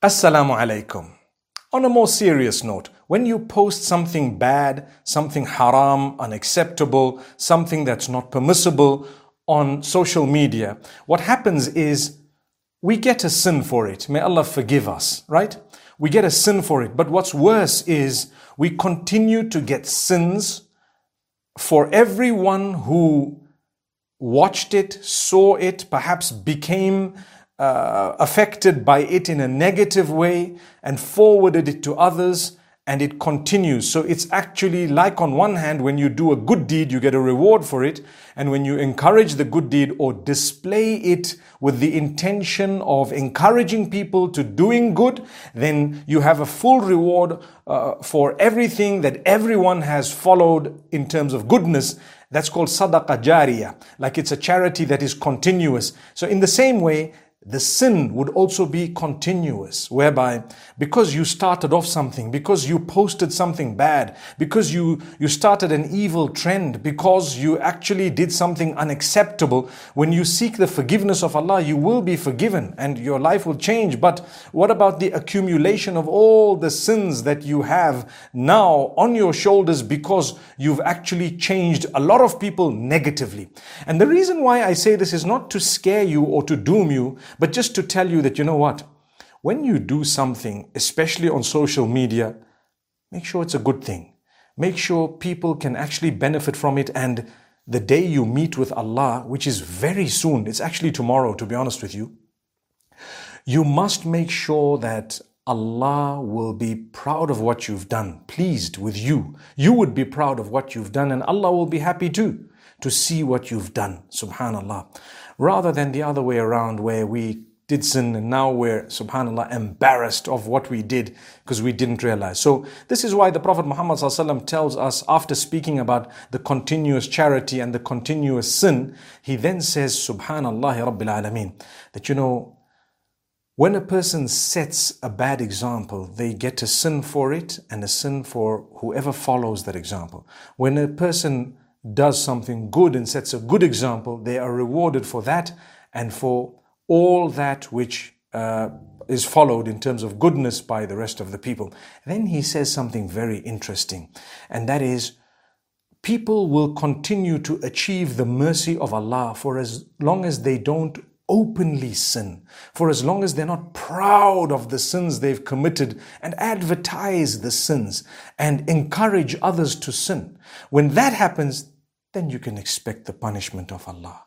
Assalamu alaikum. On a more serious note, when you post something bad, something haram, unacceptable, something that's not permissible on social media, what happens is we get a sin for it. May Allah forgive us, right? We get a sin for it. But what's worse is we continue to get sins for everyone who watched it, saw it, perhaps became affected by it in a negative way and forwarded it to others, and it continues. So it's actually like, on one hand, when you do a good deed, you get a reward for it. And when you encourage the good deed or display it with the intention of encouraging people to doing good, then you have a full reward for everything that everyone has followed in terms of goodness. That's called sadaqah jariyah. Like, it's a charity that is continuous. So in the same way, the sin would also be continuous, whereby because you started off something, because you posted something bad, because you started an evil trend, because you actually did something unacceptable, when you seek the forgiveness of Allah, you will be forgiven and your life will change. But what about the accumulation of all the sins that you have now on your shoulders because you've actually changed a lot of people negatively? And the reason why I say this is not to scare you or to doom you, but just to tell you that, you know what, when you do something, especially on social media, make sure it's a good thing. Make sure people can actually benefit from it. And the day you meet with Allah, which is very soon, it's actually tomorrow, to be honest with you, you must make sure that Allah will be proud of what you've done, pleased with you. You would be proud of what you've done, and Allah will be happy too to see what you've done, subhanallah. Rather than the other way around, where we did sin and now we're, subhanallah, embarrassed of what we did because we didn't realize. So this is why the Prophet Muhammad ﷺ tells us, after speaking about the continuous charity and the continuous sin, he then says, subhanallah rabbil alameen, that, you know, when a person sets a bad example, they get a sin for it and a sin for whoever follows that example. When a person does something good and sets a good example, they are rewarded for that and for all that which is followed in terms of goodness by the rest of the people. Then he says something very interesting, and that is, people will continue to achieve the mercy of Allah for as long as they don't openly sin, for as long as they're not proud of the sins they've committed and advertise the sins and encourage others to sin. When that happens, then you can expect the punishment of Allah.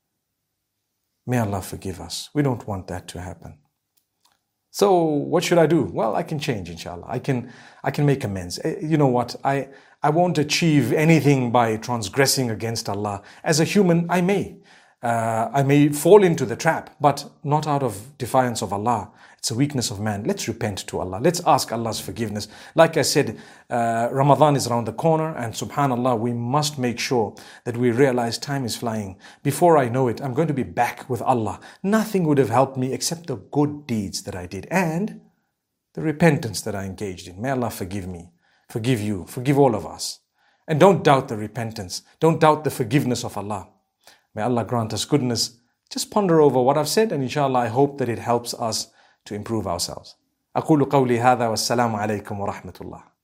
May Allah forgive us. We don't want that to happen. So what should I do? Well, I can change, inshallah. I can make amends. You know what? I won't achieve anything by transgressing against Allah. As a human, I may fall into the trap, but not out of defiance of Allah. It's a weakness of man. Let's repent to Allah. Let's ask Allah's forgiveness. Like I said, Ramadan is around the corner, and subhanallah, we must make sure that we realize time is flying. Before I know it, I'm going to be back with Allah. Nothing would have helped me except the good deeds that I did and the repentance that I engaged in. May Allah forgive me, forgive you, forgive all of us. And don't doubt the repentance. Don't doubt the forgiveness of Allah. May Allah grant us goodness. Just ponder over what I've said, and inshallah, I hope that it helps us to improve ourselves. أقول قولي هذا والسلام عليكم ورحمة الله.